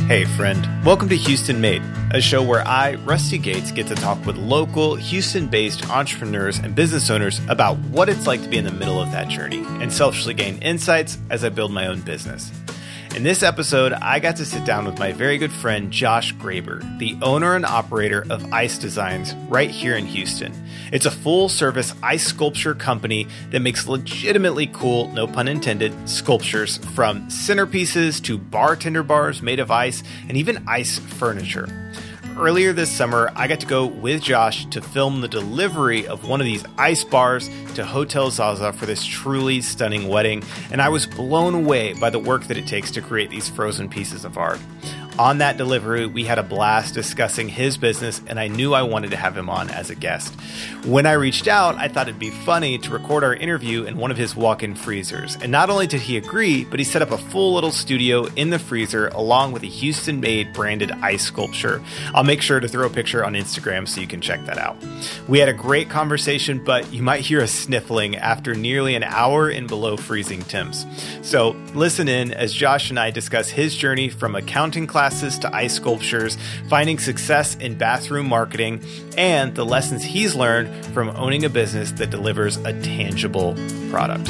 Hey friend, welcome to Houston Made, a show where I, Rusty Gates, get to talk with local Houston-based entrepreneurs and business owners about what it's like to be in the middle of that journey and selfishly gain insights as I build my own business. In this episode, I got to sit down with my very good friend Josh Graber, the owner and operator of Ice Designs right here in Houston. It's a full-service ice sculpture company that makes legitimately cool, no pun intended, sculptures from centerpieces to bartender bars made of ice and even ice furniture. Earlier this summer, I got to go with Josh to film the delivery of one of these ice bars to Hotel Zaza for this truly stunning wedding, and I was blown away by the work that it takes to create these frozen pieces of art. On that delivery, we had a blast discussing his business, and I knew I wanted to have him on as a guest. When I reached out, I thought it'd be funny to record our interview in one of his walk-in freezers. And not only did he agree, but he set up a full little studio in the freezer along with a Houston-made branded ice sculpture. I'll make sure to throw a picture on Instagram so you can check that out. We had a great conversation, but you might hear us sniffling after nearly an hour in below freezing temps. So listen in as Josh and I discuss his journey from accounting classes to ice sculptures, finding success in bathroom marketing, and the lessons he's learned from owning a business that delivers a tangible product.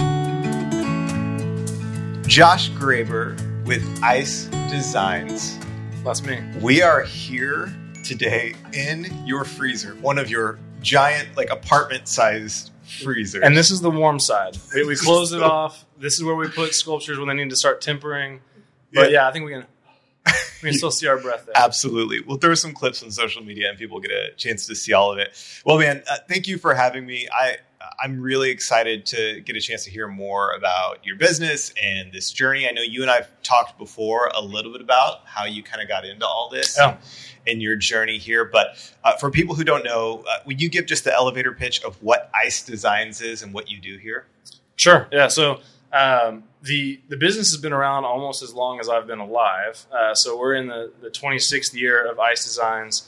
Josh Graber with Ice Designs. That's me. We are here today in your freezer, one of your giant, like apartment-sized freezers. And this is the warm side. We close it off. This is where we put sculptures when they need to start tempering. But yeah, I think we can still see our breath there. Absolutely. We'll throw some clips on social media and people get a chance to see all of it. Well, man, thank you for having me. I'm really excited to get a chance to hear more about your business and this journey. I know you and I've talked before a little bit about how you kind of got into all this and your journey here. But for people who don't know, would you give just the elevator pitch of what Ice Designs is and what you do here? Sure. Yeah. So the business has been around almost as long as I've been alive. So we're in the 26th year of Ice Designs.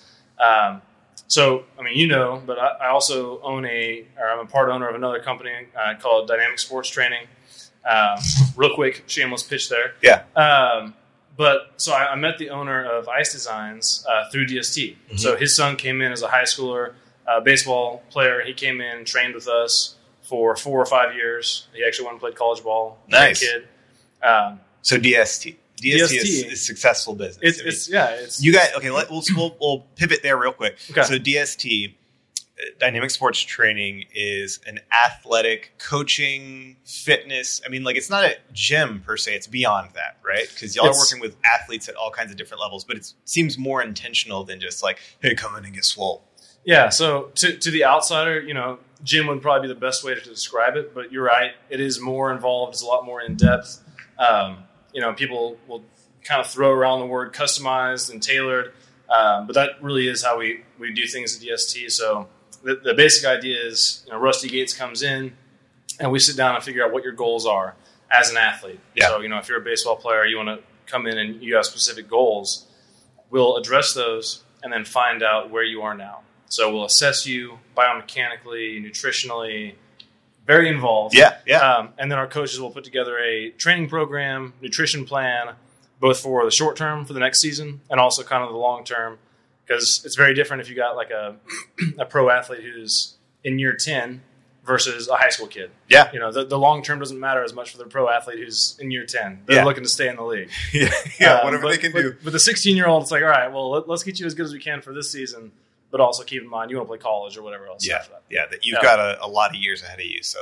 So, I mean, you know, but I also I'm a part owner of another company called Dynamic Sports Training. Real quick, shameless pitch there. Yeah. But so I met the owner of Ice Designs through DST. Mm-hmm. So his son came in as a high schooler, baseball player. He came in, trained with us for 4 or 5 years. He actually went and played college ball. Nice. Kid. So DST is a successful business. It's you guys. Okay, we'll pivot there real quick. Okay. So DST, Dynamic Sports Training, is an athletic coaching, fitness. I mean, like it's not a gym per se. It's beyond that, right? Because y'all are working with athletes at all kinds of different levels, but it seems more intentional than just like, hey, come in and get swole. Yeah. So to the outsider, you know, gym would probably be the best way to describe it, but you're right. It is more involved. It's a lot more in depth. You know, people will kind of throw around the word customized and tailored, but that really is how we do things at DST. So the basic idea is, you know, Rusty Gates comes in and we sit down and figure out what your goals are as an athlete. Yeah. So, you know, if you're a baseball player, you want to come in and you have specific goals, we'll address those and then find out where you are now. So we'll assess you biomechanically, nutritionally, very involved. Yeah. And then our coaches will put together a training program, nutrition plan, both for the short term for the next season and also kind of the long term, because it's very different if you got like a pro athlete who's in year 10 versus a high school kid. Yeah. You know, the long term doesn't matter as much for the pro athlete who's in year 10. They're looking to stay in the league. Whatever they can do. But the 16-year-old, it's like, all right, well, let's get you as good as we can for this season. But also keep in mind, you want to play college or whatever else. Yeah, that you've got a lot of years ahead of you. So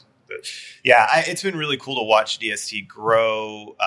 it's been really cool to watch DST grow.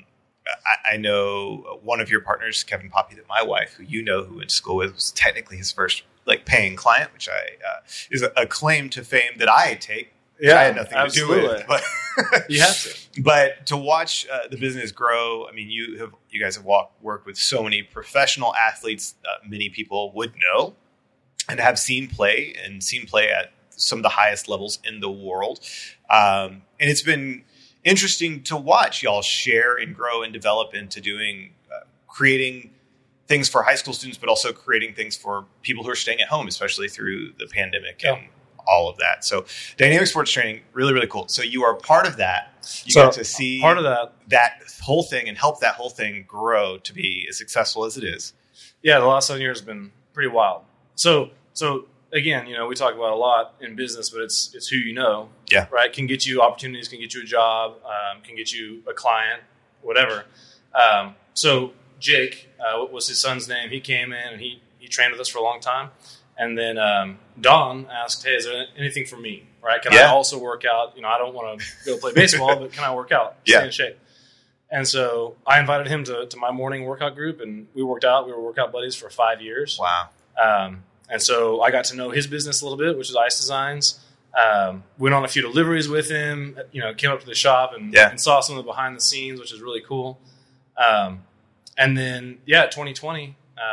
I know one of your partners, Kevin Poppy, that my wife, who you know, who went to school with, was technically his first like paying client, which is a claim to fame that I take. Yeah, I had nothing to do with it, but you have to. But to watch the business grow, I mean, you guys have worked with so many professional athletes, many people would know and have seen play at some of the highest levels in the world. And it's been interesting to watch y'all share and grow and develop into doing, creating things for high school students, but also creating things for people who are staying at home, especially through the pandemic and all of that. So dynamic sports training, really, really cool. So you are part of that. You So get to see part of that whole thing and help that whole thing grow to be as successful as it is. Yeah, the last 7 years have been pretty wild. So again, we talk about a lot in business, but it's who you know. Yeah. Right. Can get you opportunities, can get you a job, can get you a client, whatever. So Jake, what was his son's name? He came in and he trained with us for a long time. And then Don asked, hey, is there anything for me? Right? Can I also work out? I don't want to go play baseball, but can I work out? Stay in shape. And so I invited him to my morning workout group, and we worked out. We were workout buddies for 5 years. Wow. And so I got to know his business a little bit, which is Ice Designs. Went on a few deliveries with him, came up to the shop and saw some of the behind the scenes, which is really cool. And then, 2020,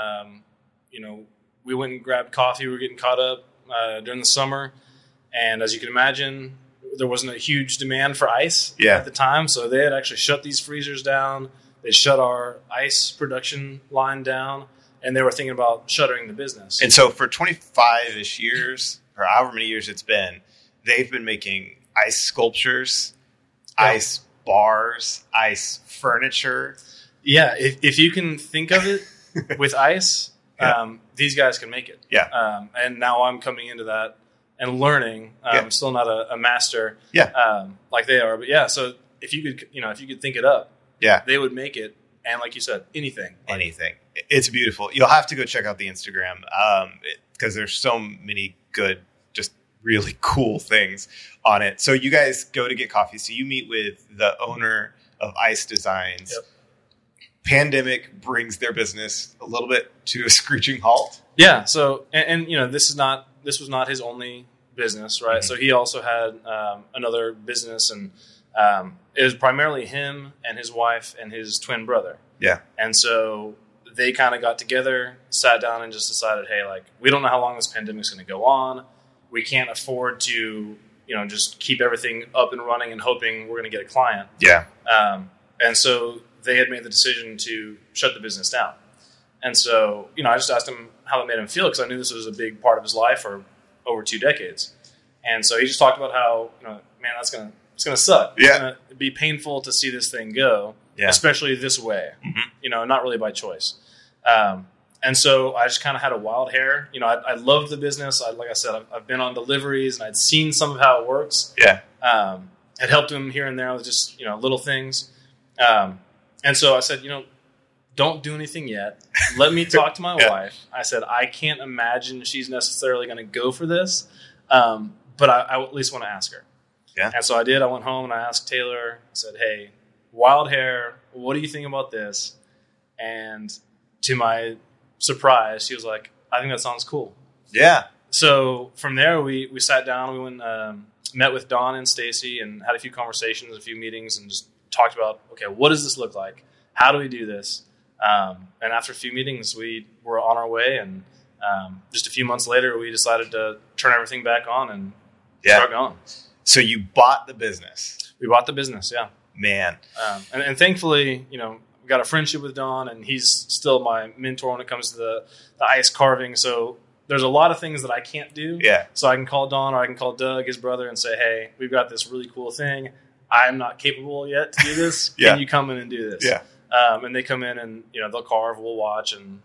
we went and grabbed coffee. We were getting caught up during the summer. And as you can imagine, there wasn't a huge demand for ice at the time. So they had actually shut these freezers down. They shut our ice production line down. And they were thinking about shuttering the business. And so for 25-ish years, or however many years it's been, they've been making ice sculptures, ice bars, ice furniture. Yeah, if you can think of it with ice, these guys can make it. Yeah. And now I'm coming into that and learning. I'm still not a master like they are. But so if you could think it up, they would make it. And like you said, anything. It's beautiful. You'll have to go check out the Instagram because there's so many good, just really cool things on it. So you guys go to get coffee. So you meet with the owner of Ice Designs. Yep. Pandemic brings their business a little bit to a screeching halt. Yeah. So, and this was not his only business, right? Mm-hmm. So he also had another business, and it was primarily him and his wife and his twin brother. Yeah. And so they kind of got together, sat down, and just decided, hey, we don't know how long this pandemic is going to go on. We can't afford to, just keep everything up and running and hoping we're going to get a client. Yeah. And so they had made the decision to shut the business down. And so, I just asked him how it made him feel, because I knew this was a big part of his life for over 2 decades. And so he just talked about how, man, it's going to suck. Yeah. It's going to be painful to see this thing go, especially this way, not really by choice. And so I just kind of had a wild hair. I loved the business. Like I said, I've been on deliveries, and I'd seen some of how it works. Yeah. Had helped him here and there with just, little things. And so I said, don't do anything yet. Let me talk to my wife. I said, I can't imagine she's necessarily going to go for this, but I at least want to ask her. Yeah. And so I did. I went home and I asked Taylor. I said, hey, wild hair, what do you think about this? And to my surprise, she was like, I think that sounds cool. Yeah. So from there, we sat down. We went met with Don and Stacy and had a few conversations, a few meetings, and just talked about, okay, what does this look like? How do we do this? And after a few meetings, we were on our way. And just a few months later, we decided to turn everything back on and start going. So you bought the business. We bought the business, yeah. Man. And thankfully, got a friendship with Don, and he's still my mentor when it comes to the ice carving. So there's a lot of things that I can't do. Yeah. So I can call Don, or I can call Doug, his brother, and say, hey, we've got this really cool thing. I'm not capable yet to do this. Can you come in and do this? Yeah. And they come in and, they'll carve, we'll watch, and,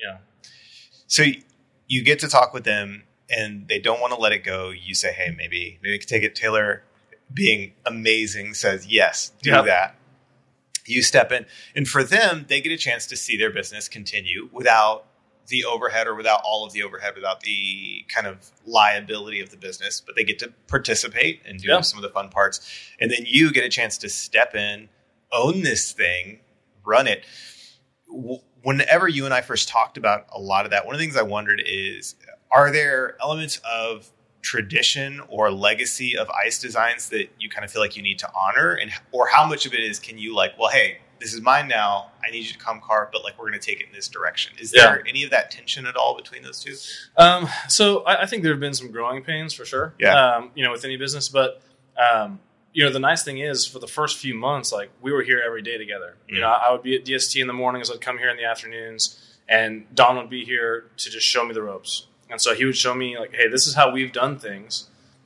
So you get to talk with them, and they don't want to let it go. You say, hey, maybe we can take it. Taylor, being amazing, says, yes, do that. You step in. And for them, they get a chance to see their business continue without the overhead, or without all of the overhead, without the kind of liability of the business. But they get to participate and do some of the fun parts. And then you get a chance to step in, own this thing, run it. Whenever you and I first talked about a lot of that, one of the things I wondered is, are there elements of tradition or legacy of Ice Designs that you kind of feel like you need to honor, or how much of it is, can you well, hey, this is mine now, I need you to come carve, but we're going to take it in this direction. Is there any of that tension at all between those two? So I think there have been some growing pains for sure. Yeah. With any business, but the nice thing is, for the first few months, we were here every day together. Mm. I would be at DST in the mornings, I'd come here in the afternoons, and Don would be here to just show me the ropes. And so he would show me hey, this is how we've done things.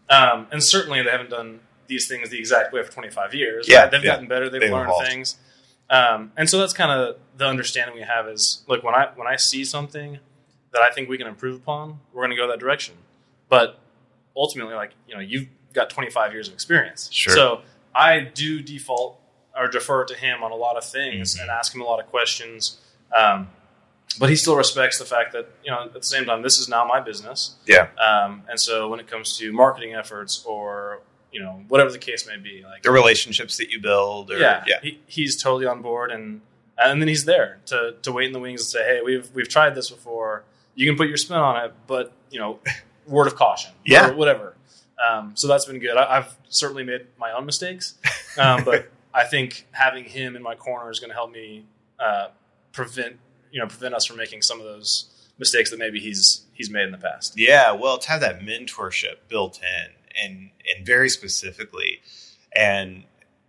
And certainly they haven't done these things the exact way for 25 years. Yeah, right? They've gotten better. They've learned evolved. things. And so that's kind of the understanding we have is, look, when I see something that I think we can improve upon, we're going to go that direction. But ultimately, like, you've got 25 years of experience. Sure. So I do default or defer to him on a lot of things and ask him a lot of questions. But he still respects the fact that, at the same time, this is now my business. Yeah. And so when it comes to marketing efforts or, whatever the case may be, like the relationships that you build. Or, he's totally on board. And then he's there to wait in the wings and say, hey, we've tried this before. You can put your spin on it, but, word of caution or whatever. So that's been good. I've certainly made my own mistakes, but I think having him in my corner is going to help me prevent us from making some of those mistakes that maybe he's made in the past. Yeah, well, to have that mentorship built in and very specifically, and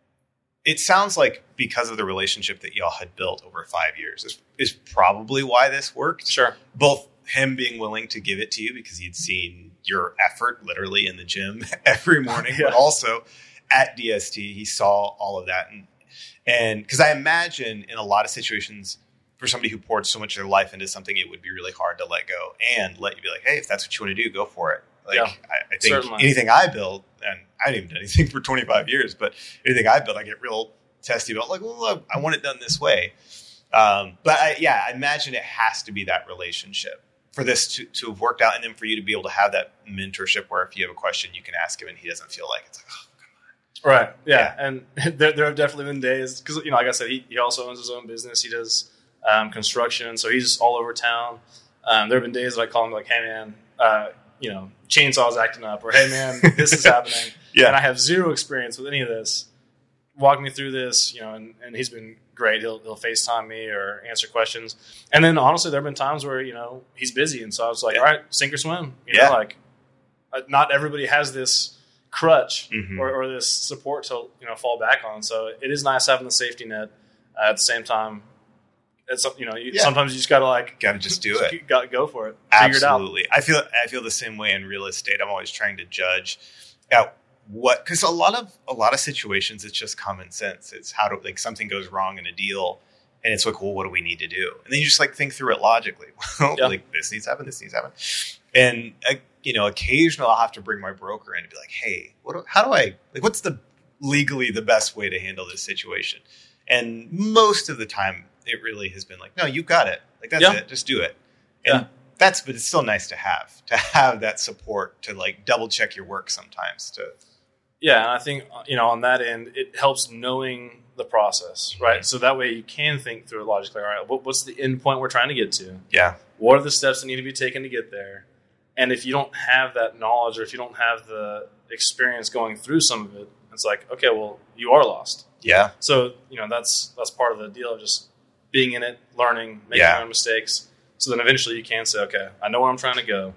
it sounds like because of the relationship that y'all had built over 5 years is probably why this worked. Sure. Both him being willing to give it to you because he'd seen your effort literally in the gym every morning, but also at DST, he saw all of that. And because I imagine in a lot of situations for somebody who poured so much of their life into something, it would be really hard to let go and let you be like, hey, if that's what you want to do, go for it. Like, I think certainly. Anything I build, and I haven't even done anything for 25 years, but anything I build, I get real testy about, like, well, I want it done this way. But I imagine it has to be that relationship for this to have worked out, and then for you to be able to have that mentorship where if you have a question, you can ask him and he doesn't feel like it's like, oh, come on. Right. Yeah. And there have definitely been days because, like I said, he also owns his own business. He does construction, so he's all over town. There have been days that I call him like, hey, man, chainsaw's acting up, or hey, man, this is happening. And I have zero experience with any of this. Walk me through this, and he's been great. He'll FaceTime me or answer questions. And then honestly, there have been times where, he's busy. And so I was like, all right, sink or swim. Not everybody has this crutch or this support to, fall back on. So it is nice having the safety net. At the same time, it's, sometimes you just gotta just do it. Got to go for it. Absolutely. Figure it out. I feel the same way in real estate. I'm always trying to judge because a lot of situations, it's just common sense. It's how to, like, something goes wrong in a deal and it's like, well, what do we need to do? And then you just think through it logically. Well, like this needs to happen. This needs to happen. And, occasionally I'll have to bring my broker in and be like, hey, what's legally the best way to handle this situation? And most of the time it really has been like, no, you got it. Like, that's it. Just do it. And but it's still nice to have that support to, like, double check your work sometimes Yeah, and I think, on that end, it helps knowing the process, right? So that way you can think through it logically. All right, what's the end point we're trying to get to? Yeah. What are the steps that need to be taken to get there? And if you don't have that knowledge or if you don't have the experience going through some of it, it's like, okay, well, you are lost. Yeah. So, that's part of the deal of just being in it, learning, making your own mistakes. So then eventually you can say, okay, I know where I'm trying to go.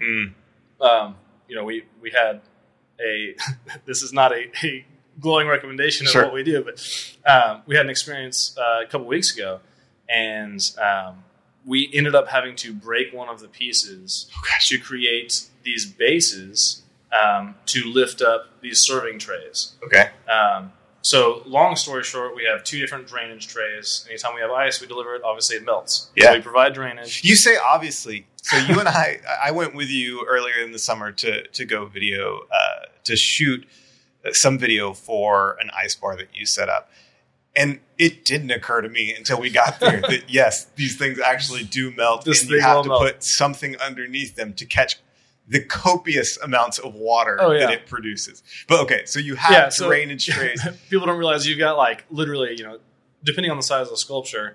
We had this is not a glowing recommendation of what we do, but we had an experience a couple weeks ago, and we ended up having to break one of the pieces to create these bases to lift up these serving trays. Okay. So long story short, we have two different drainage trays. Anytime we have ice, we deliver it. Obviously, it melts. Yeah. So we provide drainage. You say obviously. So you and I went with you earlier in the summer to go video, to shoot some video for an ice bar that you set up. And it didn't occur to me until we got there that, yes, these things actually do melt. And you have to put something underneath them to catch the copious amounts of water that it produces. But okay, so you have drainage trays. People don't realize you've got, like, literally, depending on the size of the sculpture,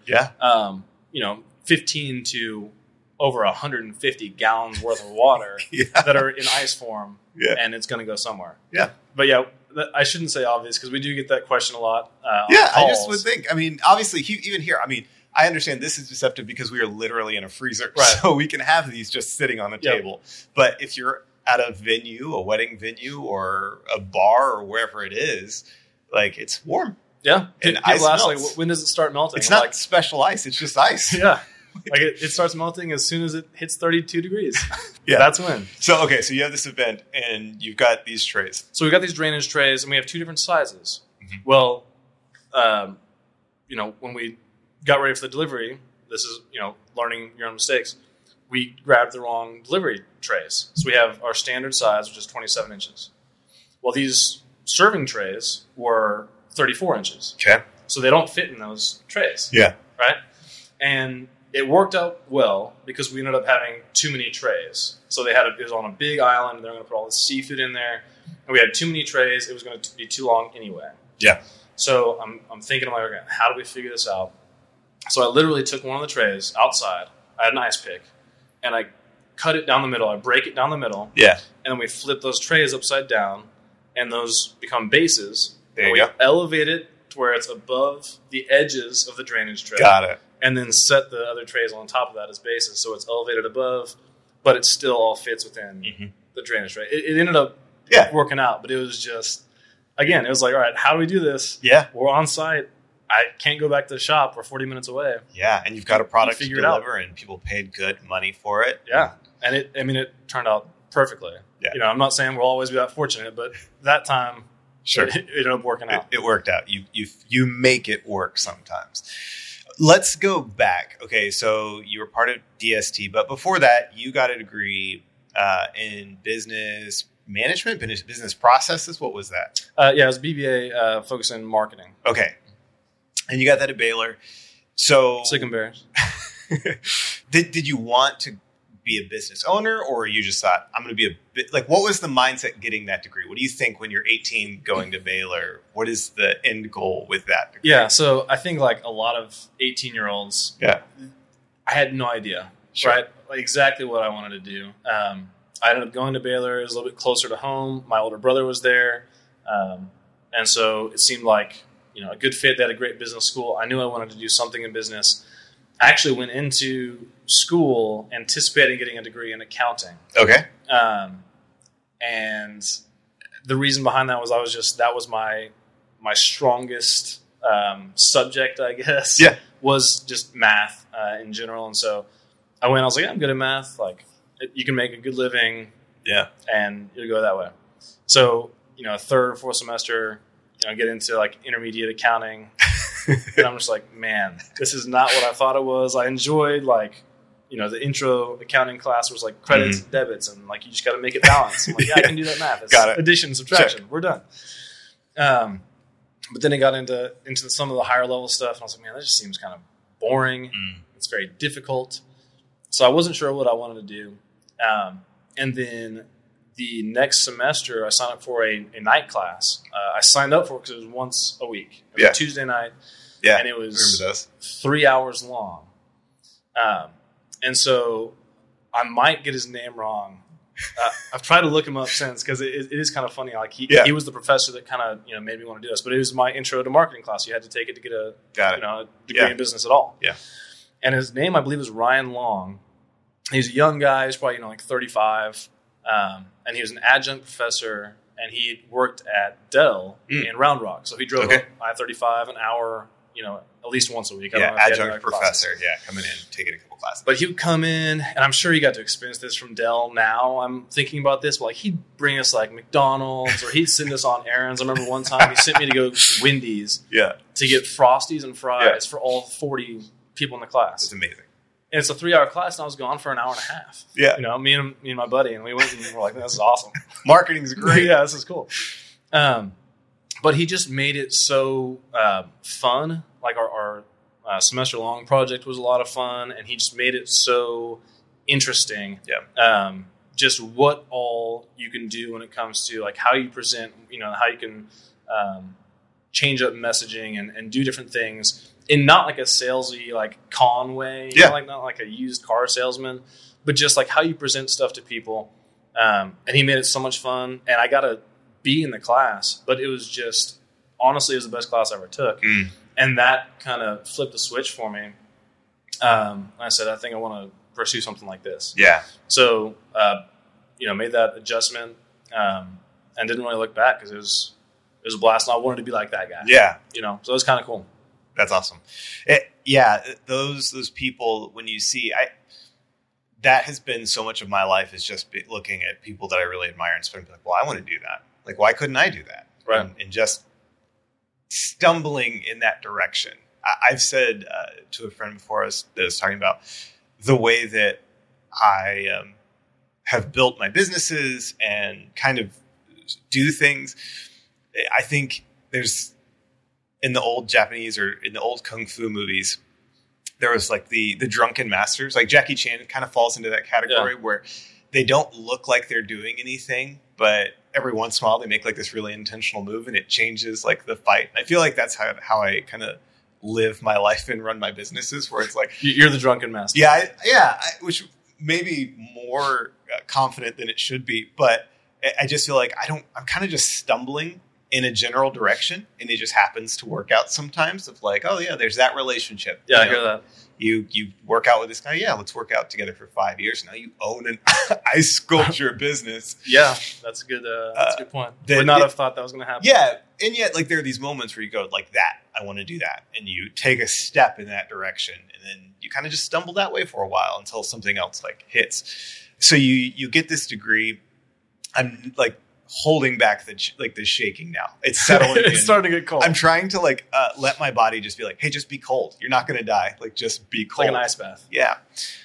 15 to over 150 gallons worth of water that are in ice form, and it's going to go somewhere. Yeah. But I shouldn't say obvious because we do get that question a lot. I just would think. I mean, obviously, even here, I understand this is deceptive because we are literally in a freezer, so we can have these just sitting on a table. But if you're at a venue, a wedding venue, or a bar, or wherever it is, like, it's warm. Yeah, and ice melts. Like, when does it start melting? It's not like special ice; it's just ice. Yeah, Like it starts melting as soon as it hits 32 degrees. Yeah. That's when. So, okay, so you have this event and you've got these trays. So we've got these drainage trays and we have two different sizes. Mm-hmm. Well, when we got ready for the delivery, this is, learning your own mistakes. We grabbed the wrong delivery trays. So we have our standard size, which is 27 inches. Well, these serving trays were 34 inches. Okay. So they don't fit in those trays. Yeah. Right? And it worked out well because we ended up having too many trays. So it was on a big island. They were going to put all this seafood in there. And we had too many trays. It was going to be too long anyway. Yeah. So I'm thinking, okay, how do we figure this out? So I literally took one of the trays outside. I had an ice pick. And I cut it down the middle. I break it down the middle. Yeah. And then we flip those trays upside down. And those become bases. There you we go. elevate it to where it's above the edges of the drainage tray. Got it. And then set the other trays on top of that as bases. So it's elevated above, but it still all fits within the drainage tray. It ended up working out, but it was just, again, it was like, all right, how do we do this? Yeah. We're on site. I can't go back to the shop. We're 40 minutes away. Yeah, and you've got a product to Figure it out. deliver, and people paid good money for it. Yeah. And it turned out perfectly. Yeah. I'm not saying we'll always be that fortunate, but that time, Sure. it ended up working out. It worked out. You make it work sometimes. Let's go back. Okay, so you were part of DST, but before that, you got a degree in business management, business processes. What was that? It was BBA focused in marketing. Okay. And you got that at Baylor. So Silicon Bears. did you want to be a business owner, or you just thought, I'm going to be a bit like, what was the mindset getting that degree? What do you think when you're 18 going to Baylor? What is the end goal with that degree? Yeah. So I think like a lot of 18-year-olds, Yeah. I had no idea, Sure. right? Like exactly what I wanted to do. I ended up going to Baylor. It was a little bit closer to home. My older brother was there. And so it seemed like, a good fit. They had a great business school. I knew I wanted to do something in business. I actually went into school anticipating getting a degree in accounting. Okay. And the reason behind that was that was my strongest subject, I guess. Yeah. Was just math in general. And so I was like, I'm good at math. Like you can make a good living. Yeah. And you'll go that way. So, third or fourth semester, get into like intermediate accounting. And I'm just like, man, this is not what I thought it was. I enjoyed the intro accounting class was like credits and debits and like you just got to make it balance. I'm like, I can do that math. It's Got it. addition, subtraction. Check. We're done. But then it got into some of the higher level stuff. And I was like, man, that just seems kind of boring. It's very difficult. So I wasn't sure what I wanted to do. And then the next semester, I signed up for a night class. I signed up for it because it was once a week. It was a Tuesday night. Yeah. And it was Remember those? 3 hours long. And so I might get his name wrong. I've tried to look him up since because it is kind of funny. Like he was the professor that kind of made me want to do this. But it was my intro to marketing class. You had to take it to get a degree in business at all. Yeah. And his name, I believe, is Ryan Long. He's a young guy. He's probably like 35. And he was an adjunct professor, and he worked at Dell in Round Rock. So he drove up I-35 an hour, at least once a week. I don't know if he had adjunct professor. classes. Yeah, coming in, taking a couple classes. But he would come in, and I'm sure he got to experience this from Dell now. I'm thinking about this, but like he'd bring us like McDonald's, or he'd send us on errands. I remember one time he sent me to go to Wendy's to get Frosties and fries for all 40 people in the class. It's amazing. And it's a 3-hour class, and I was gone for an hour and a half. Yeah. Me and my buddy, and we went and we're like, this is awesome. Marketing's great. Yeah, this is cool. But he just made it so fun. Like our semester-long project was a lot of fun, and he just made it so interesting. Yeah. Just what all you can do when it comes to like how you present, how you can change up messaging and do different things. In not like a salesy, like con way, not like a used car salesman, but just like how you present stuff to people. And he made it so much fun. And I got to be in the class, but it was just, honestly, it was the best class I ever took. And that kind of flipped the switch for me. I said, I think I want to pursue something like this. Yeah. So, made that adjustment and didn't really look back because it was a blast. And I wanted to be like that guy. Yeah. So it was kind of cool. That's awesome. Those people, when you see, that has been so much of my life is just looking at people that I really admire and being like, well, I want to do that. Like, why couldn't I do that? Right. And just stumbling in that direction. I've said to a friend before that was talking about the way that I have built my businesses and kind of do things. I think there's, in the old Japanese or in the old Kung Fu movies, there was like the drunken masters. Like Jackie Chan kind of falls into that category where they don't look like they're doing anything, but every once in a while they make like this really intentional move and it changes like the fight. And I feel like that's how I kind of live my life and run my businesses, where it's like you're the drunken master. Which may be more confident than it should be, but I just feel like I'm kind of just stumbling in a general direction, and it just happens to work out sometimes. Of like, oh yeah, there's that relationship. Yeah, I hear that. You work out with this guy. Yeah, let's work out together for 5 years. Now you own an ice sculpture business. Yeah, that's a good point. Would not have thought that was going to happen. Yeah, and yet like there are these moments where you go like that. I want to do that, and you take a step in that direction, and then you kind of just stumble that way for a while until something else like hits. So you get this degree. I'm like holding back the shaking now. It's settling It's starting to get cold. I'm trying to like let my body just be like, hey, just be cold. You're not going to die. Like just be cold. Like an ice bath. Yeah.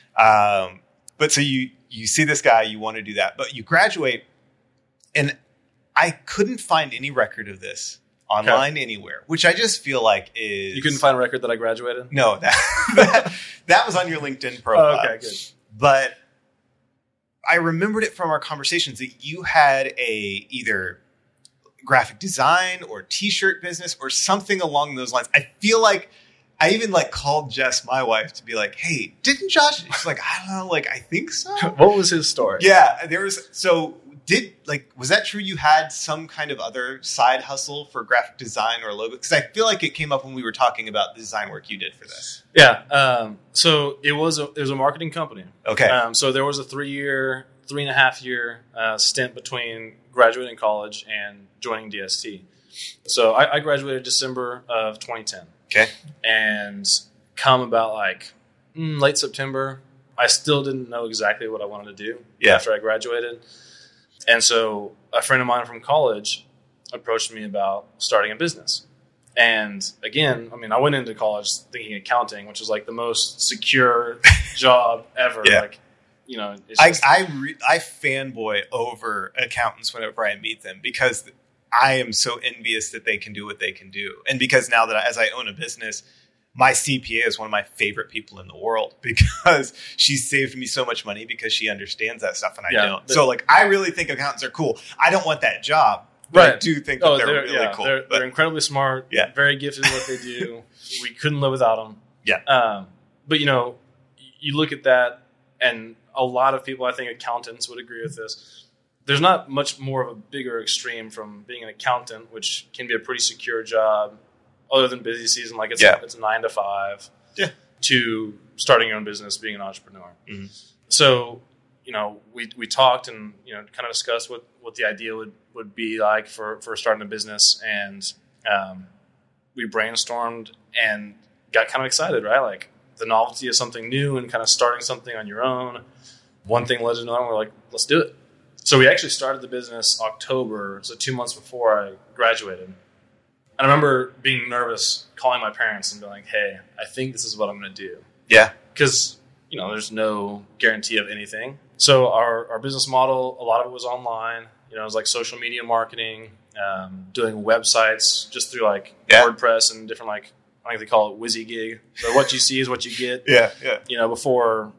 But so you see this guy, you want to do that, but you graduate, and I couldn't find any record of this online anywhere, which I just feel like is... You couldn't find a record that I graduated? No, that was on your LinkedIn profile. Oh, okay, good. But I remembered it from our conversations that you had either graphic design or t-shirt business or something along those lines. I feel like I even like called Jess, my wife, to be like, hey, didn't Josh? She's like, I don't know. Like, I think so. What was his story? Yeah, was that true? You had some kind of other side hustle for graphic design or logo? Because I feel like it came up when we were talking about the design work you did for this. Yeah. So it was a marketing company. Okay. So there was a 3.5 year stint between graduating college and joining DST. So I graduated December of 2010. Okay. And come about like late September, I still didn't know exactly what I wanted to do after I graduated. And so a friend of mine from college approached me about starting a business. And again, I mean, I went into college thinking accounting, which was like the most secure job ever. Yeah. Like, you know, it's just, I fanboy over accountants whenever I meet them, because I am so envious that they can do what they can do. And because now that as I own a business, my CPA is one of my favorite people in the world, because she saved me so much money because she understands that stuff and I don't. So like, I really think accountants are cool. I don't want that job, but I do think that they're really cool. They're incredibly smart. Yeah. Very gifted at what they do. We couldn't live without them. Yeah. But you know, you look at that, and a lot of people, I think accountants would agree with this. There's not much more of a bigger extreme from being an accountant, which can be a pretty secure job, other than busy season, like it's a 9 to 5, to starting your own business, being an entrepreneur. Mm-hmm. So, you know, we talked and, you know, kind of discussed what the idea would be like for starting a business. And we brainstormed and got kind of excited, right? Like the novelty of something new and kind of starting something on your own. One thing led to another, and we're like, let's do it. So we actually started the business October, so 2 months before I graduated. And I remember being nervous, calling my parents and being like, hey, I think this is what I'm going to do. Yeah. Because, you know, there's no guarantee of anything. So our business model, a lot of it was online. You know, it was like social media marketing, doing websites just through like WordPress and different, like, I think they call it WYSIWYG. So what you see is what you get. Yeah. You know, before,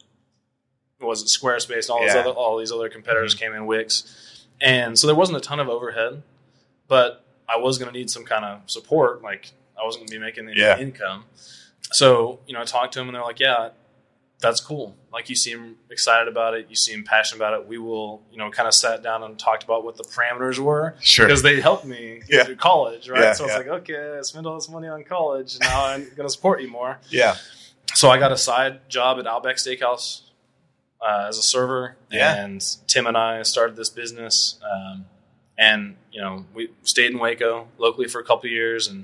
was it Squarespace and all these other competitors came in, Wix. And so there wasn't a ton of overhead, but I was going to need some kind of support. Like I wasn't going to be making any income. So, you know, I talked to them and they're like, yeah, that's cool. Like you seem excited about it. You seem passionate about it. We will, you know, kind of sat down and talked about what the parameters were. Sure. Because they helped me get through college, right? Yeah, so it's like, okay, I spent all this money on college. Now I'm going to support you more. Yeah. So I got a side job at Outback Steakhouse as a server. Yeah. And Tim and I started this business. And, you know, we stayed in Waco locally for a couple of years and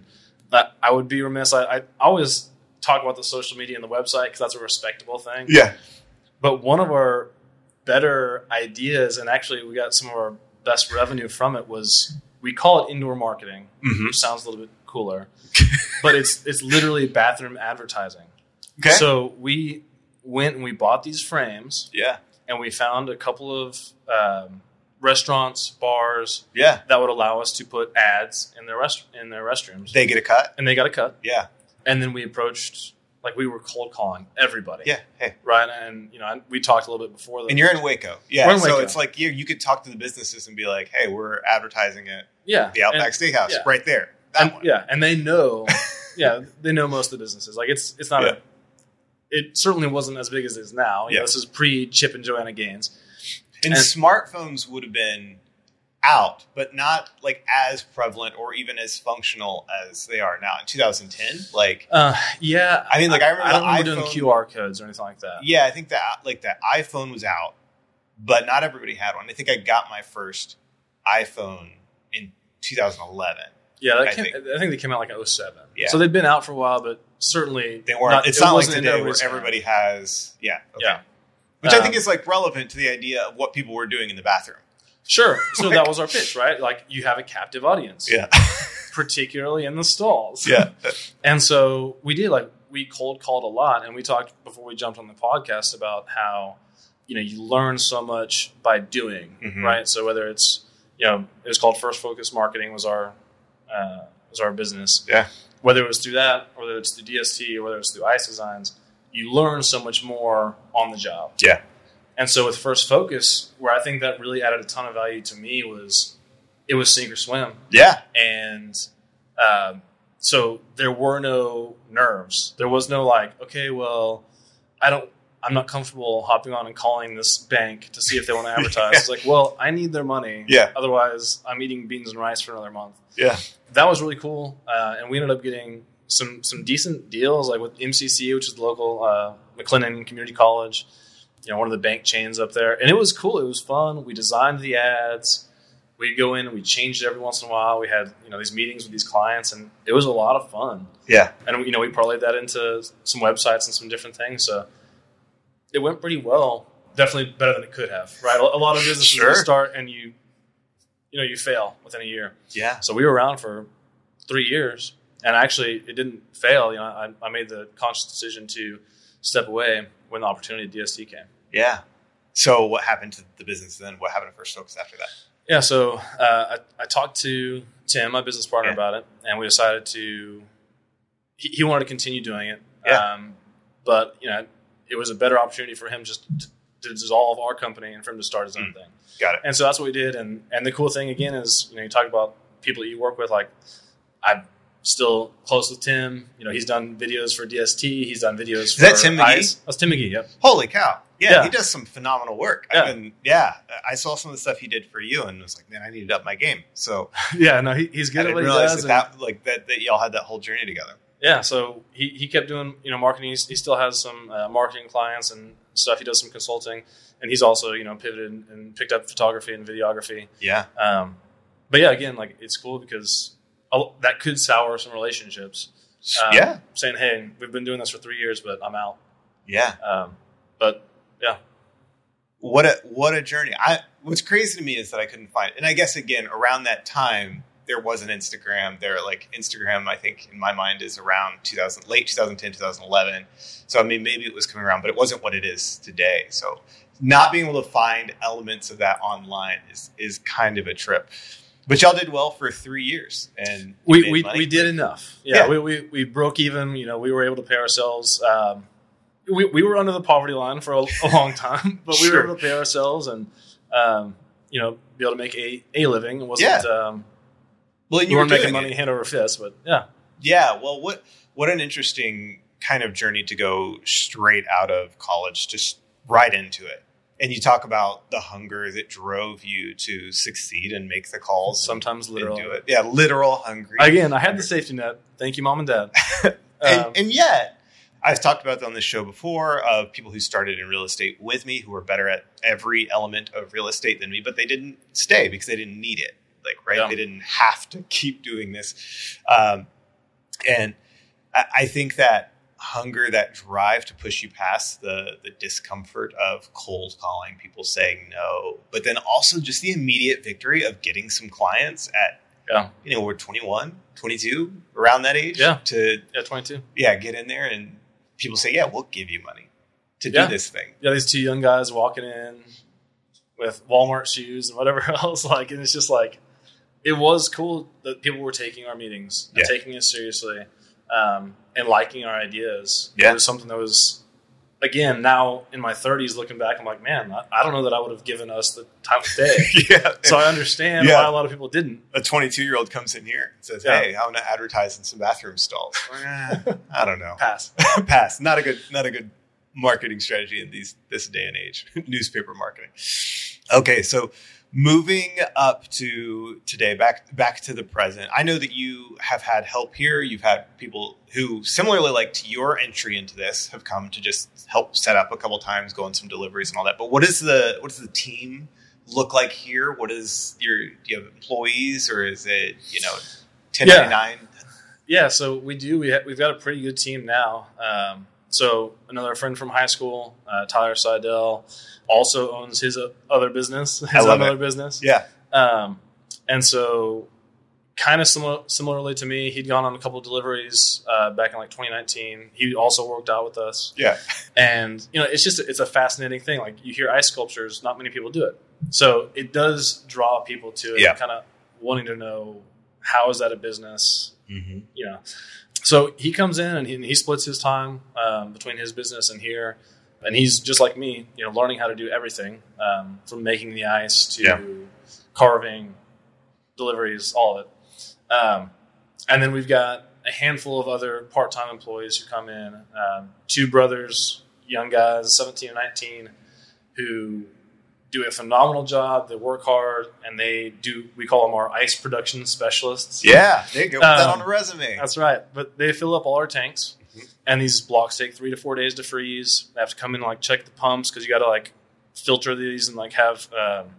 I would be remiss. I always talk about the social media and the website because that's a respectable thing. Yeah. But one of our better ideas, and actually we got some of our best revenue from it, was we call it indoor marketing, which sounds a little bit cooler, but it's literally bathroom advertising. Okay. So we went and we bought these frames. Yeah. And we found a couple of restaurants, bars, that would allow us to put ads in their restrooms. They get a cut? And they got a cut. Yeah. And then we approached, like we were cold calling everybody. Yeah. Hey. Right. And, we talked a little bit before that. And you're in Waco. Yeah. We're in Waco. So it's like you could talk to the businesses and be like, hey, we're advertising at the Outback Steakhouse right there. That one. Yeah. And they know, they know most of the businesses. Like it's not it certainly wasn't as big as it is now. This is pre-Chip and Joanna Gaines. And smartphones would have been out, but not like as prevalent or even as functional as they are now in 2010. Like, I mean, like I don't remember doing QR codes or anything like that. Yeah, I think that like the iPhone was out, but not everybody had one. I think I got my first iPhone in 2011. Yeah, I think they came out like 2007. Yeah. So they've been out for a while, but certainly they weren't. It's not like today where everybody has. Yeah. Okay. Yeah. Which I think is like relevant to the idea of what people were doing in the bathroom. Sure. So that was our pitch, right? Like you have a captive audience. Yeah. Particularly in the stalls. Yeah. And so we did, like, we cold called a lot, and we talked before we jumped on the podcast about how, you learn so much by doing, right? So whether it's, it was called First Focus Marketing was our business. Yeah. Whether it was through that, or whether it's through DST, or whether it's through Ice Designs, you learn so much more on the job. Yeah. And so with First Focus, where I think that really added a ton of value to me was it was sink or swim. Yeah. And so there were no nerves. There was no like, okay, well, I'm not comfortable hopping on and calling this bank to see if they want to advertise. It's like, well, I need their money. Yeah. Otherwise, I'm eating beans and rice for another month. Yeah. That was really cool. And we ended up getting some decent deals, like with MCC, which is the local McLennan Community College, one of the bank chains up there. And it was cool. It was fun. We designed the ads. We'd go in and we changed it every once in a while. We had, these meetings with these clients, and it was a lot of fun. Yeah. And, we parlayed that into some websites and some different things. So it went pretty well. Definitely better than it could have, right? A lot of businesses start and you fail within a year. Yeah. So we were around for 3 years, and actually it didn't fail. I made the conscious decision to step away when the opportunity at DST came. Yeah. So what happened to the business then? What happened to First Focus after that? Yeah. So I talked to Tim, my business partner, about it, and we decided to. He wanted to continue doing it. Yeah. But it was a better opportunity for him just to dissolve our company and for him to start his own thing. Got it. And so that's what we did. And the cool thing again is, you talk about people that you work with. Like, I'm still close with Tim. He's done videos for DST. He's done videos for Is that Tim McGee? Ice. That's Tim McGee. Yep. Holy cow! Yeah, he does some phenomenal work. Yeah. I saw some of the stuff he did for you, and was like, man, I need to up my game. So yeah, no, he's good at what he does. That y'all had that whole journey together. Yeah, so he kept doing marketing. He still has some marketing clients and stuff. He does some consulting, and he's also pivoted and picked up photography and videography. Yeah. But yeah, again, like it's cool because that could sour some relationships. Saying, hey, we've been doing this for 3 years, but I'm out. Yeah. But yeah. What a journey. What's crazy to me is that I couldn't find it. And I guess again, around that time, there was an Instagram. Instagram, I think, in my mind, is around late 2010, 2011. So, I mean, maybe it was coming around, but it wasn't what it is today. So not being able to find elements of that online is kind of a trip. But y'all did well for 3 years. And we did enough. Yeah. We broke even. We were able to pay ourselves. We were under the poverty line for a long time, but we were able to pay ourselves and, be able to make a living. It wasn't... Well, you weren't making money hand over fist, but yeah. Yeah, well, what an interesting kind of journey to go straight out of college, just right into it. And you talk about the hunger that drove you to succeed and make the calls. Sometimes literal. And do it. Yeah, literal hungry. Again, I had the safety net. Thank you, Mom and Dad. And yet, I've talked about on this show before of people who started in real estate with me who were better at every element of real estate than me, but they didn't stay because they didn't need it. Right? Yeah. They didn't have to keep doing this. And I think that hunger, that drive to push you past the discomfort of cold calling, people saying no, but then also just the immediate victory of getting some clients at, we're 21, 22, around that age. Yeah. 22. Yeah. Get in there and people say, yeah, we'll give you money to do this thing. Yeah. These two young guys walking in with Walmart shoes and whatever else. Like, and it's just like, it was cool that people were taking our meetings and taking us seriously, and liking our ideas. Yeah. It was something that was, again, now in my 30s, looking back, I'm like, man, I don't know that I would have given us the time of day. So I understand why a lot of people didn't. A 22-year-old comes in here and says, hey, I want to advertise in some bathroom stalls. I don't know. Pass. Not a good marketing strategy in this day and age. Newspaper marketing. Okay, so moving up to today, back to the present. I know that you have had help here. You've had people who, similarly like to your entry into this, have come to just help set up a couple times, go on some deliveries and all that. But what does the team look like here? Do you have employees, or is it 1099? Yeah, so we do. We've got a pretty good team now. So another friend from high school, Tyler Seidel, also owns his other business. Business. Yeah. And so kind of similarly to me, he'd gone on a couple of deliveries back in like 2019. He also worked out with us. Yeah. And, it's a fascinating thing. Like, you hear ice sculptures, not many people do it. So it does draw people to it, kind of wanting to know, how is that a business? Mm-hmm. So he comes in and he splits his time between his business and here. And he's just like me, learning how to do everything, from making the ice to carving, deliveries, all of it. And then we've got a handful of other part-time employees who come in, two brothers, young guys, 17 and 19, who do a phenomenal job. They work hard, and we call them our ice production specialists. Yeah, there you go. Put that on a resume. That's right. But they fill up all our tanks. And these blocks take 3 to 4 days to freeze. They have to come in and check the pumps, because you got to filter these and have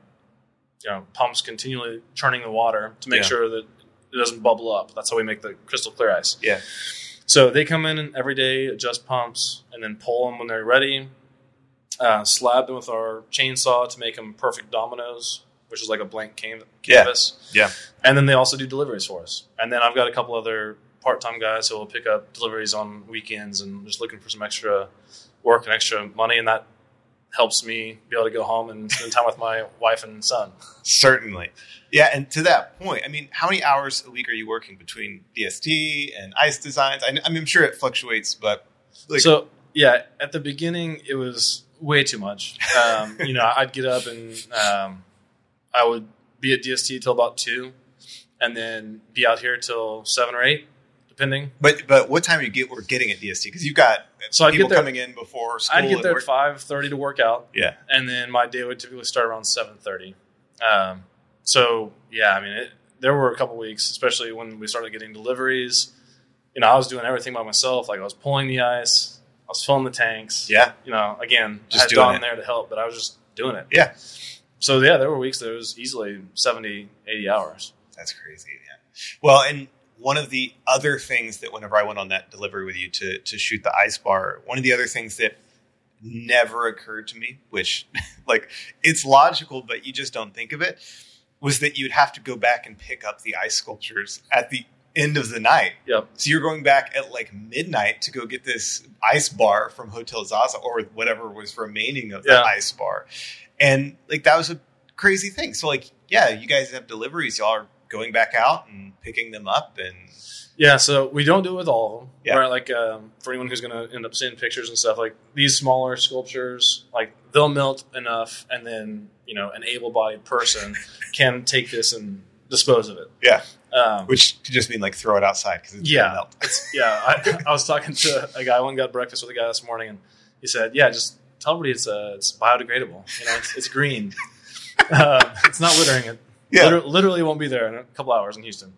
pumps continually churning the water to make sure that it doesn't bubble up. That's how we make the crystal clear ice. Yeah. So they come in every day, adjust pumps, and then pull them when they're ready. Slab them with our chainsaw to make them perfect dominoes, which is like a blank canvas. Yeah. And then they also do deliveries for us. And then I've got a couple other part-time guys who will pick up deliveries on weekends and just looking for some extra work and extra money, and that helps me be able to go home and spend time with my wife and son. Certainly. Yeah, and to that point, how many hours a week are you working between DST and ice designs? I'm sure it fluctuates, but... So, yeah, at the beginning, it was way too much. I'd get up and I would be at DST till about 2, and then be out here till 7 or 8. Depending. But what time are you getting at DST? Because you've got people coming in before school. I'd get there at 5:30 to work out. Yeah. And then my day would typically start around 7:30. There were a couple weeks, especially when we started getting deliveries. I was doing everything by myself. Like, I was pulling the ice, I was filling the tanks. Yeah. Again, just I had Don there to help, but I was just doing it. Yeah. So there were weeks that it was easily 70, 80 hours. That's crazy, man. Well, and one of the other things that whenever I went on that delivery with you to shoot the ice bar, one of the other things that never occurred to me, which it's logical, but you just don't think of it, was that you'd have to go back and pick up the ice sculptures at the end of the night. Yep. So you're going back at midnight to go get this ice bar from Hotel Zaza or whatever was remaining of that ice bar. And that was a crazy thing. So you guys have deliveries. Y'all are going back out and picking them up, and so we don't do it with all of them. Yeah. Right? For anyone who's going to end up seeing pictures and stuff, these smaller sculptures, they'll melt enough, and then an able-bodied person can take this and dispose of it. Yeah, which could just mean throw it outside because it's going to melt. I was talking to a guy. I went and got breakfast with a guy this morning, and he said, just tell everybody it's biodegradable. It's green. It's not littering it. Yeah. Literally won't be there in a couple hours in Houston.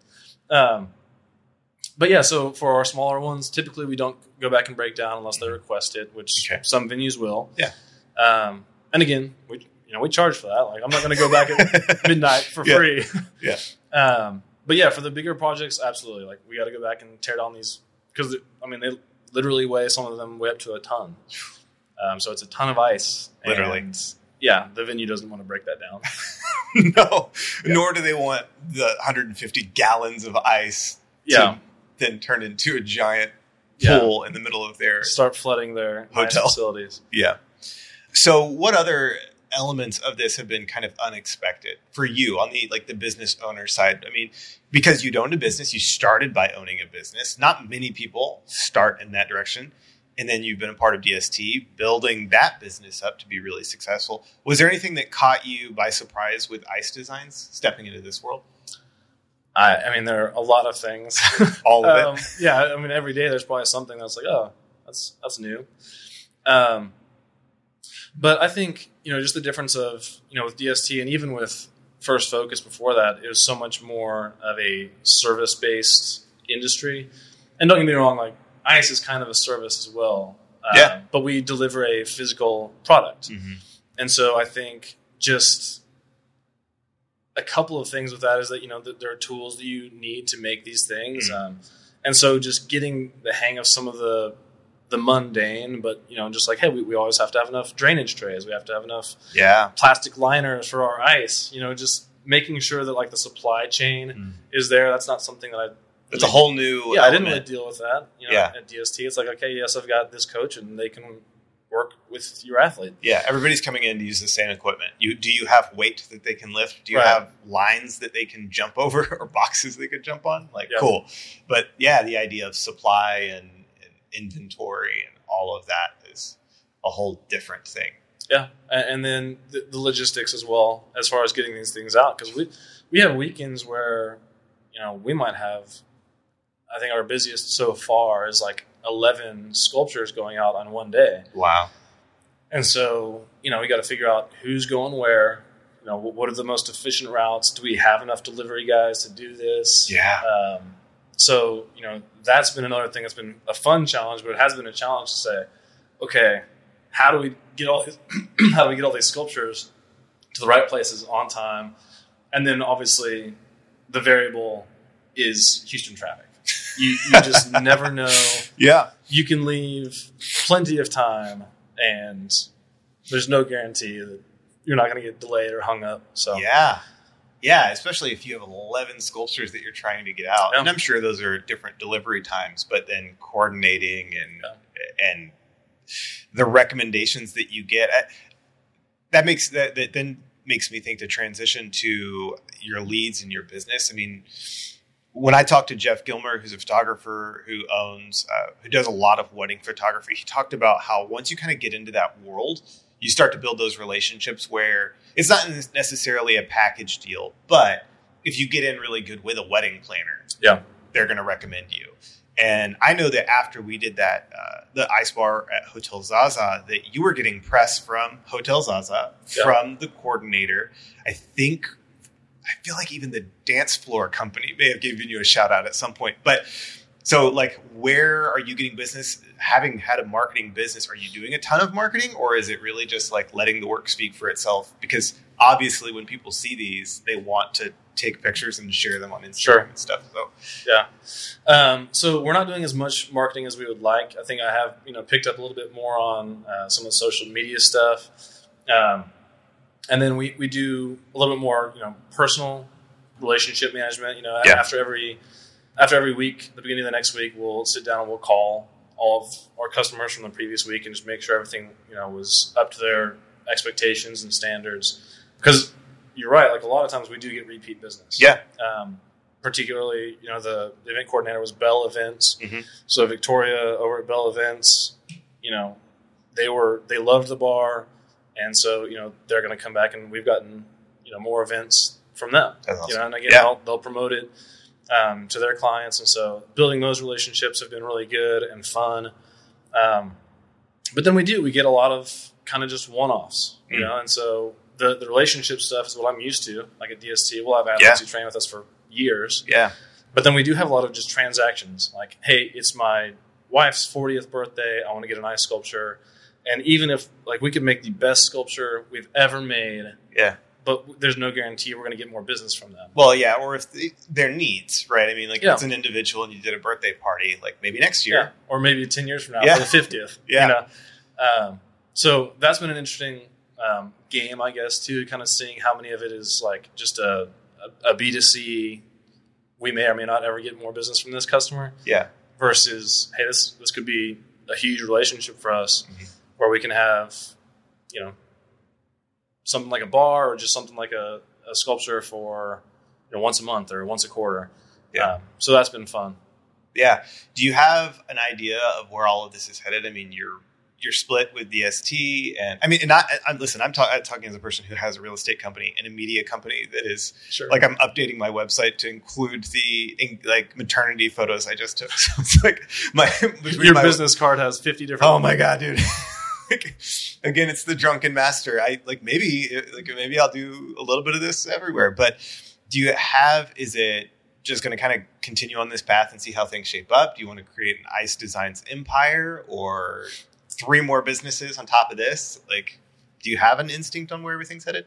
So for our smaller ones, typically we don't go back and break down unless they request it, which some venues will. Yeah. And again, we charge for that. I'm not going to go back at midnight for free. Yeah. But yeah, for the bigger projects, absolutely. Like we got to go back and tear down these because they literally weigh, some of them weigh up to a ton. So it's a ton of ice. Literally. And yeah, the venue doesn't want to break that down. No, nor do they want the 150 gallons of ice to then turn into a giant pool in the middle of their start flooding their hotel facilities. Yeah. So what other elements of this have been kind of unexpected for you on the business owner side? I mean, because you owned a business, you started by owning a business. Not many people start in that direction. And then you've been a part of DST, building that business up to be really successful. Was there anything that caught you by surprise with ice designs, stepping into this world? I mean, there are a lot of things. All of it? Yeah, I mean, every day there's probably something that's like, oh, that's new. But I think, just the difference of, with DST and even with First Focus before that, it was so much more of a service-based industry. And don't get me wrong, like, ice is kind of a service as well. But we deliver a physical product. Mm-hmm. And so I think just a couple of things with that is that, that there are tools that you need to make these things. Mm-hmm. And so just getting the hang of some of the mundane, but, just like, hey, we always have to have enough drainage trays. We have to have enough plastic liners for our ice, just making sure that, like, the supply chain is there. That's not something that it's a whole new element. I didn't really deal with that. At DST, it's like, okay, yes, I've got this coach, and they can work with your athlete. Yeah, everybody's coming in to use the same equipment. Do you have weight that they can lift? Do you have lines that they can jump over or boxes they could jump on? Cool. But yeah, the idea of supply and inventory and all of that is a whole different thing. Yeah, and then the logistics as well, as far as getting these things out, because we have weekends where we might have, I think our busiest so far is like 11 sculptures going out on one day. Wow. And so, we got to figure out who's going where, what are the most efficient routes? Do we have enough delivery guys to do this? Yeah. So, that's been another thing that's been a fun challenge, but it has been a challenge to say, okay, how do we get all these sculptures to the right places on time? And then obviously the variable is Houston traffic. You just never know. Yeah. You can leave plenty of time, and there's no guarantee that you're not going to get delayed or hung up. So yeah, especially if you have 11 sculptures that you're trying to get out, and I'm sure those are different delivery times. But then coordinating and the recommendations that you get, that then makes me think to transition to your leads in your business. I mean, when I talked to Jeff Gilmer, who's a photographer who does a lot of wedding photography, he talked about how once you kind of get into that world, you start to build those relationships where it's not necessarily a package deal, but if you get in really good with a wedding planner, they're going to recommend you. And I know that after we did that, the ice bar at Hotel Zaza, that you were getting press from Hotel Zaza, from the coordinator. I feel like even the dance floor company may have given you a shout out at some point. But so, like, where are you getting business? Having had a marketing business, are you doing a ton of marketing, or is it really just like letting the work speak for itself? Because obviously when people see these, they want to take pictures and share them on Instagram and stuff. So, so we're not doing as much marketing as we would like. I think I have, picked up a little bit more on some of the social media stuff. And then we do a little bit more, personal relationship management. After every week, at the beginning of the next week, we'll sit down and we'll call all of our customers from the previous week and just make sure everything, was up to their expectations and standards. Because you're right, like a lot of times we do get repeat business. Yeah. Particularly, the event coordinator was Bell Events. Mm-hmm. So Victoria over at Bell Events, they loved the bar. And so, they're going to come back, and we've gotten, more events from them. That's awesome. And again, they'll promote it to their clients. And so building those relationships have been really good and fun. But then we get a lot of kind of just one-offs, and so the relationship stuff is what I'm used to. Like at DST, we'll have athletes who train with us for years. Yeah. But then we do have a lot of just transactions. Like, hey, it's my wife's 40th birthday. I want to get an ice sculpture. And even if, like, we could make the best sculpture we've ever made, but there's no guarantee we're going to get more business from them. Well, yeah, or if their needs, right? I mean, like Yeah. it's an individual and you did a birthday party, like maybe next year. Yeah, or maybe 10 years from now Yeah. for the 50th. Yeah. You know? So that's been an interesting game, I guess, too, kind of seeing how many of it is like just a B2C, we may or may not ever get more business from this customer, Yeah. versus, hey, this could be a huge relationship for us where we can have, you know, something like a bar or just something like a sculpture for, you know, once a month or once a quarter. Yeah. So that's been fun. Yeah. Do you have an idea of where all of this is headed? I mean, you're split with DST, and I mean, and listen, I'm talking as a person who has a real estate company and a media company that is Sure. like, I'm updating my website to include the like maternity photos I just took. So it's like Your business card has 50 different. Oh my God, dude. Again, it's the drunken master. Maybe I'll do a little bit of this everywhere, but is it just going to kind of continue on this path and see how things shape up? Do you want to create an Ice Designs empire or 3 more businesses on top of this? Like, do you have an instinct on where everything's headed?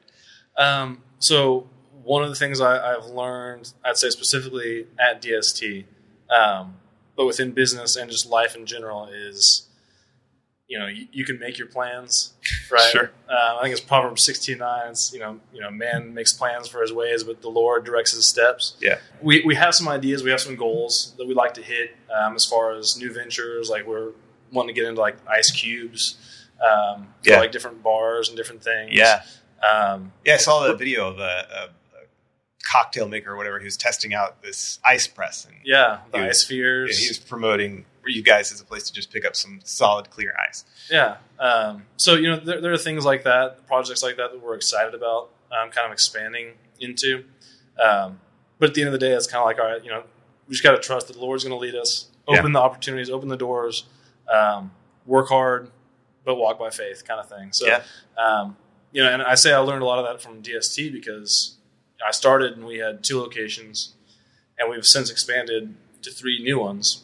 So one of the things I've learned, I'd say specifically at DST, but within business and just life in general, is, you know, you can make your plans, right? Sure. I think it's Proverbs 16:9. It's, you know, man makes plans for his ways, but the Lord directs his steps. Yeah. We have some ideas. We have some goals that we like to hit as far as new ventures. Like we're wanting to get into like ice cubes, for like different bars and different things. Yeah. I saw the video of a cocktail maker or whatever. He was testing out this ice press. And the ice spheres. He was promoting you guys as a place to just pick up some solid, clear ice. Yeah. So, you know, there are things like that, projects like that we're excited about kind of expanding into. But at the end of the day, it's kind of like, all right, you know, we just got to trust that the Lord's going to lead us, open the opportunities, open the doors, work hard, but walk by faith kind of thing. So, you know, and I say I learned a lot of that from DST because I started and we had 2 locations and we've since expanded to 3 new ones.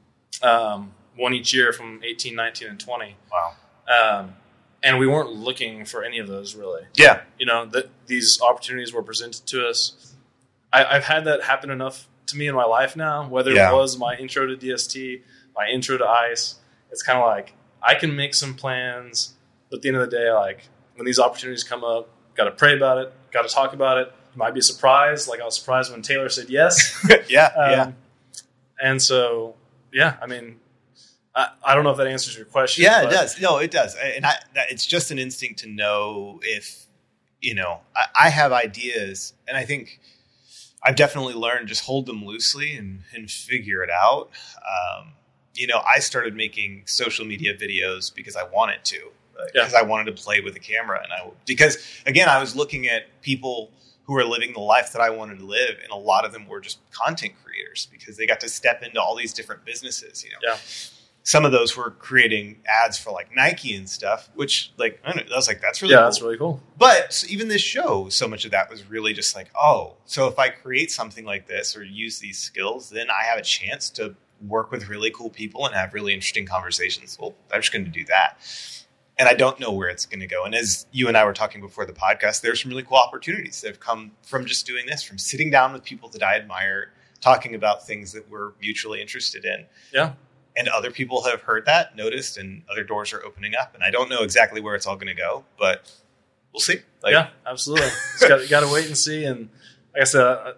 One each year from 18, 19, and 20. Wow. And we weren't looking for any of those really. Yeah. You know, that these opportunities were presented to us. I've had that happen enough to me in my life now, whether it was my intro to DST, my intro to ICE. It's kind of like I can make some plans, but at the end of the day, like when these opportunities come up, got to pray about it, got to talk about it. It might be a surprise. Like I was surprised when Taylor said yes. Yeah. And so, yeah, I mean, I don't know if that answers your question. Yeah, it does. No, it does. And it's just an instinct to know if, you know, I have ideas, and I think I've definitely learned just hold them loosely and figure it out. You know, I started making social media videos because I wanted to, because I wanted to play with the camera. Because again, I was looking at people who were living the life that I wanted to live, and a lot of them were just content creators because they got to step into all these different businesses, you know. Yeah. Some of those were creating ads for like Nike and stuff, which like, I was like, that's really cool. That's really cool. But even this show, so much of that was really just like, oh, so if I create something like this or use these skills, then I have a chance to work with really cool people and have really interesting conversations. Well, I'm just going to do that. And I don't know where it's going to go. And as you and I were talking before the podcast, there's some really cool opportunities that have come from just doing this, from sitting down with people that I admire, talking about things that we're mutually interested in. Yeah. And other people have heard that, noticed, and other doors are opening up. And I don't know exactly where it's all going to go, but we'll see. Yeah, absolutely. Got to wait and see. And like I said,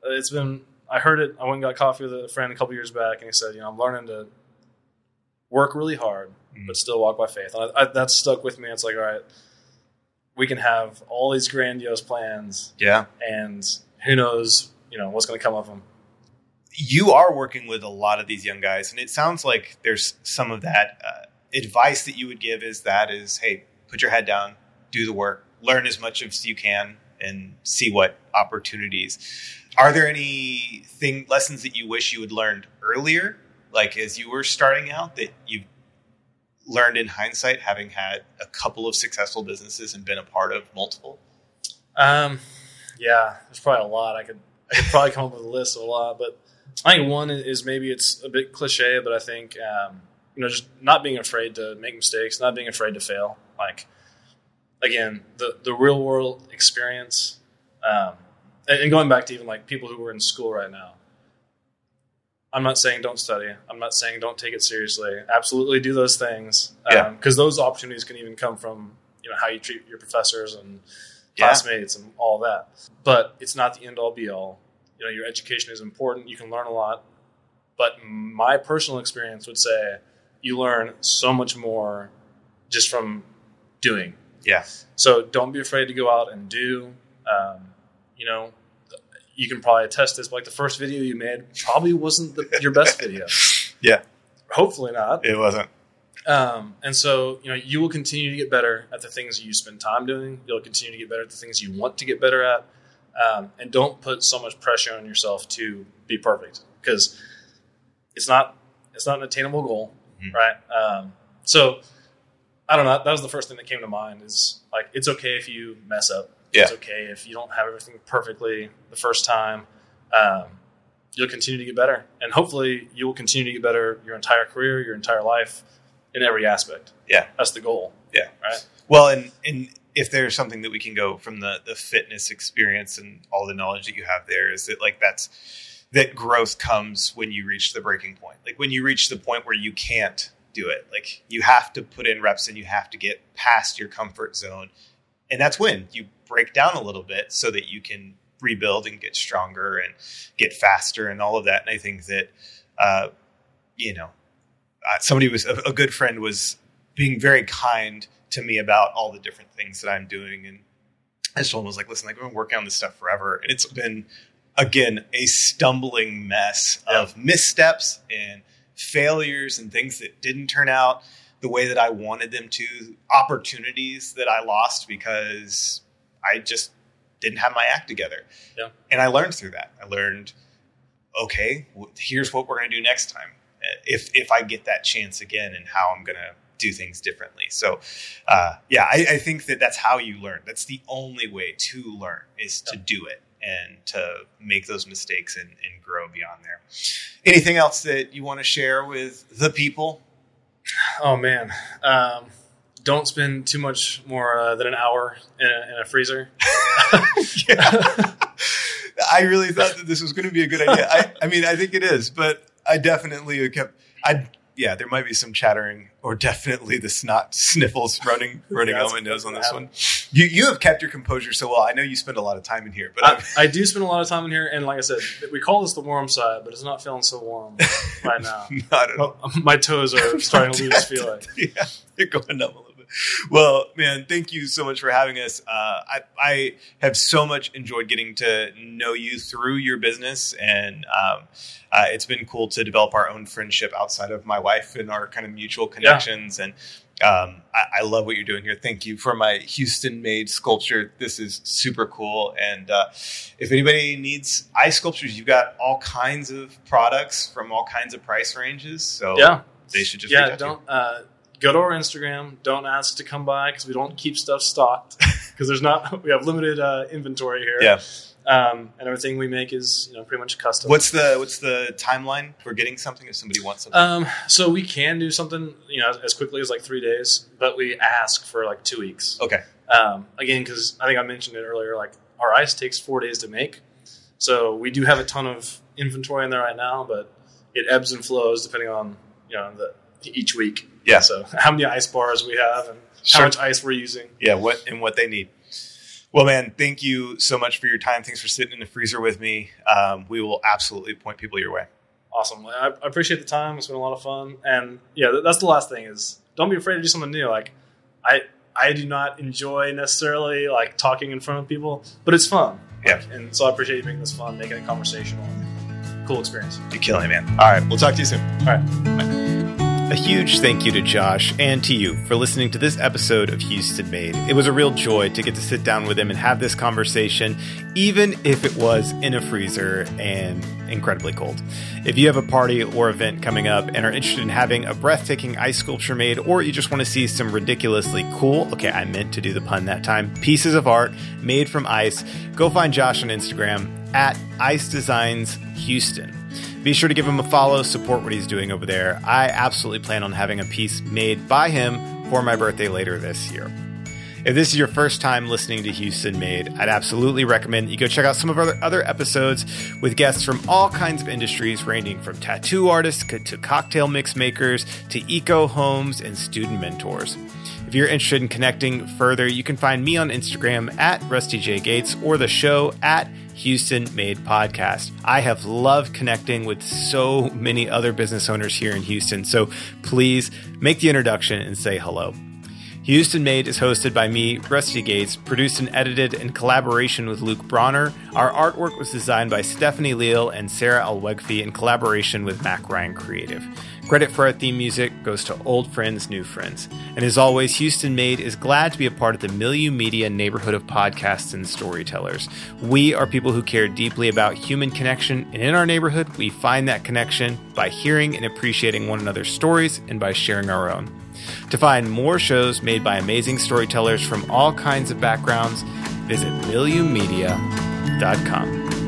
I heard it. I went and got coffee with a friend a couple years back, and he said, you know, I'm learning to work really hard, but still walk by faith. And that stuck with me. It's like, all right, we can have all these grandiose plans. Yeah. And who knows, you know, what's going to come of them. You are working with a lot of these young guys, and it sounds like there's some of that advice that you would give is, hey, put your head down, do the work, learn as much as you can, and see what opportunities. Are there any lessons that you wish you had learned earlier, like as you were starting out, that you've learned in hindsight, having had a couple of successful businesses and been a part of multiple? Yeah, there's probably a lot. I could probably come up with a list of a lot, but I think one is, maybe it's a bit cliche, but I think, you know, just not being afraid to make mistakes, not being afraid to fail. Like, again, the real world experience, and going back to even like people who are in school right now. I'm not saying don't study. I'm not saying don't take it seriously. Absolutely do those things. Because those opportunities can even come from, how you treat your professors and classmates and all that. But it's not the end all be all. Your education is important. You can learn a lot. But my personal experience would say you learn so much more just from doing. Yeah. So don't be afraid to go out and do. You can probably attest this, but like the first video you made probably wasn't your best video. Yeah. Hopefully not. It wasn't. And so, you will continue to get better at the things you spend time doing. You'll continue to get better at the things you want to get better at. And don't put so much pressure on yourself to be perfect, because it's not an attainable goal, right? So I don't know. That was the first thing that came to mind is like, it's okay if you mess up. Yeah. It's okay if you don't have everything perfectly the first time. You'll continue to get better. And hopefully you will continue to get better your entire career, your entire life, in every aspect. Yeah. That's the goal. Yeah. Right? Well, and if there's something that we can go from the fitness experience and all the knowledge that you have there, is that that growth comes when you reach the breaking point. Like when you reach the point where you can't do it, like you have to put in reps and you have to get past your comfort zone. And that's when you break down a little bit so that you can rebuild and get stronger and get faster and all of that. And I think that, somebody was a good friend was being very kind to me about all the different things that I'm doing. And I just told him, I was like, listen, I've been working on this stuff forever. And it's been, again, a stumbling mess of missteps and failures and things that didn't turn out the way that I wanted them to, opportunities that I lost because I just didn't have my act together. Yeah. And I learned through that. I learned, okay, here's what we're going to do next time. If I get that chance again, and how I'm going to do things differently. So, I think that's how you learn. That's the only way to learn, is to do it and to make those mistakes and grow beyond there. Anything else that you want to share with the people? Oh man. Don't spend too much more than an hour in a freezer. Yeah. I really thought that this was going to be a good idea. I mean, I think it is, but I definitely there might be some chattering, or definitely the snot sniffles running on my nose on this one. You have kept your composure so well. I know you spend a lot of time in here, but I do spend a lot of time in here. And like I said, we call this the warm side, but it's not feeling so warm right now. Not at all. My toes are starting to lose feeling. Yeah, they're going numb a little bit. Well, man, thank you so much for having us. I have so much enjoyed getting to know you through your business, and it's been cool to develop our own friendship outside of my wife and our kind of mutual connections. Yeah. And I love what you're doing here. Thank you for my Houston-made sculpture. This is super cool. And if anybody needs ice sculptures, you've got all kinds of products from all kinds of price ranges. So they should just reach out to you. Go to our Instagram. Don't ask to come by because we don't keep stuff stocked because we have limited inventory here. Yeah. And everything we make is pretty much custom. What's the timeline for getting something if somebody wants something? So we can do something as quickly as like 3 days, but we ask for like 2 weeks. Okay. Again, because I think I mentioned it earlier, like our ice takes 4 days to make, so we do have a ton of inventory in there right now, but it ebbs and flows depending on each week. Yeah. So how many ice bars we have and how much ice we're using. Yeah. What they need. Well, man, thank you so much for your time. Thanks for sitting in the freezer with me. We will absolutely point people your way. Awesome. I appreciate the time. It's been a lot of fun. And that's the last thing is don't be afraid to do something new. Like I do not enjoy necessarily like talking in front of people, but it's fun. Yeah. And so I appreciate you making this fun, making it conversational. Cool experience. You're killing it, man. All right. We'll talk to you soon. All right. Bye. A huge thank you to Josh and to you for listening to this episode of Houston Made. It was a real joy to get to sit down with him and have this conversation, even if it was in a freezer and incredibly cold. If you have a party or event coming up and are interested in having a breathtaking ice sculpture made, or you just want to see some ridiculously cool, I meant to do the pun that time, pieces of art made from ice, go find Josh on Instagram at Ice Designs Houston. Be sure to give him a follow, support what he's doing over there. I absolutely plan on having a piece made by him for my birthday later this year. If this is your first time listening to Houston Made, I'd absolutely recommend that you go check out some of our other episodes with guests from all kinds of industries, ranging from tattoo artists to cocktail mix makers to eco homes and student mentors. If you're interested in connecting further, you can find me on Instagram at Rusty J. Gates or the show at Houston Made Podcast. I have loved connecting with so many other business owners here in Houston, so please make the introduction and say hello. Houston Made is hosted by me, Rusty Gates, produced and edited in collaboration with Luke Bronner. Our artwork was designed by Stephanie Leal and Sarah Alwegfi in collaboration with Mac Ryan Creative. Credit for our theme music goes to Old Friends, New Friends. And as always, Houston Made is glad to be a part of the Milieu Media neighborhood of podcasts and storytellers. We are people who care deeply about human connection, and in our neighborhood, we find that connection by hearing and appreciating one another's stories and by sharing our own. To find more shows made by amazing storytellers from all kinds of backgrounds, visit milieumedia.com.